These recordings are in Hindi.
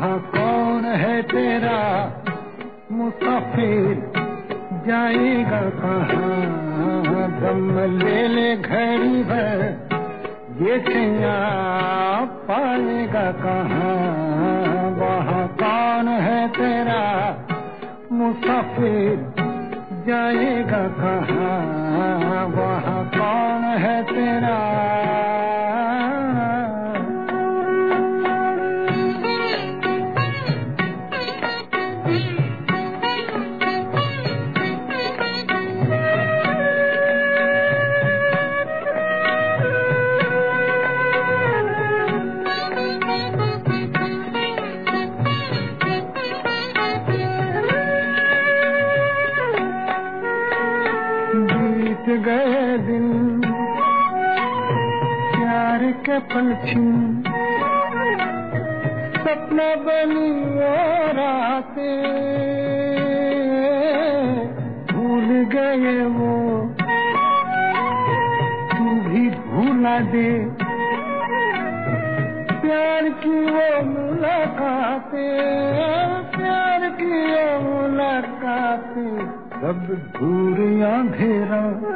वहाँ कौन है तेरा मुसाफिर, जाएगा कहाँ? दम ले ले घड़ी भर, ये छैया पाएगा कहाँ? वहाँ कौन है तेरा मुसाफिर, जाएगा कहाँ? वहाँ कौन है तेरा? गए दिन प्यार के पलछी, सपना बनी वो रातें, भूल गए वो तू भी भूला दे, प्यार की वो मुलाकातें, प्यार की वो मुलाकातें। सब दूर अंधेरा,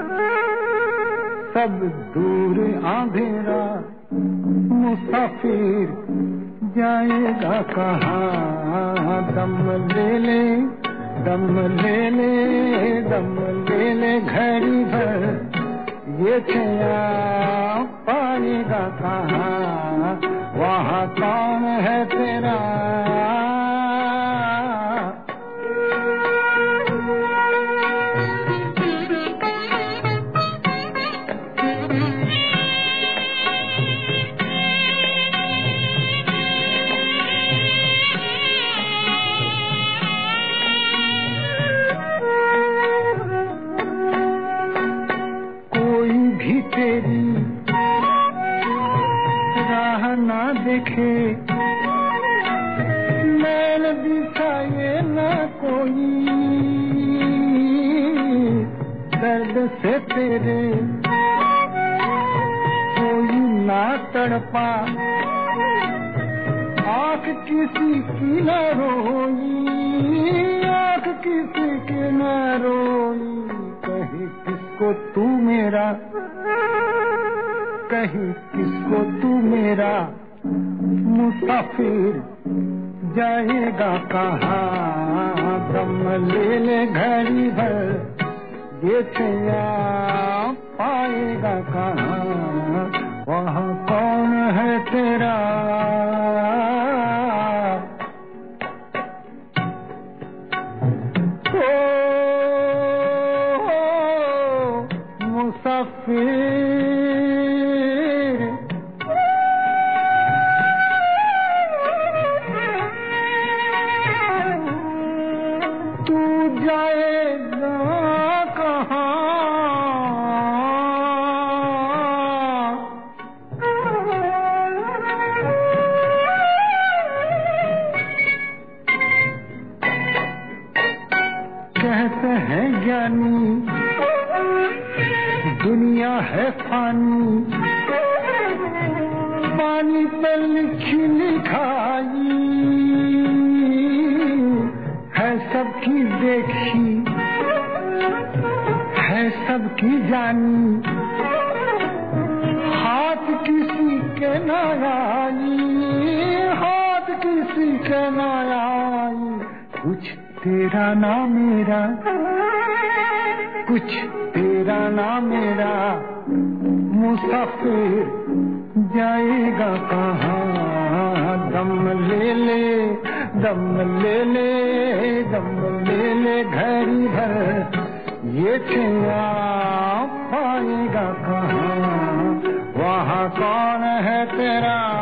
सब दूर अंधेरा, मुसाफिर जाएगा कहाँ? दम ले ले, दम ले ले, दम ले ले घड़ी भर, ये छैया पाएगा कहाँ? वहाँ कौन है तेरा? तेरी राह ना देखे, मैल दिखाए ना कोई, दर्द से तेरे कोई ना तड़पा, आँख किसी की न रोई, आँख किसी की न रोई। कहे किसको तू मेरा, कहीं किसको तू मेरा मुसाफिर, जाएगा कहाँ? दम ले ले घड़ी भर, ये छैया पाएगा कहाँ? वहाँ कौन है तेरा? मुसाफिर तू जाएगा कहाँ? कहते हैं ज्ञानी दुनिया है फानी, पानी पर लिखी लिखाई है, सबकी देखी है, सबकी जानी, हाथ किसी के न आई, हाथ किसी के न आई। कुछ तेरा ना मेरा, कुछ तेरा ना मेरा, मुसाफिर जाएगा कहाँ? दम ले ले, दम ले ले, दम ले ले घड़ी भर, ये छैया पाएगा कहाँ? वहाँ कौन है तेरा?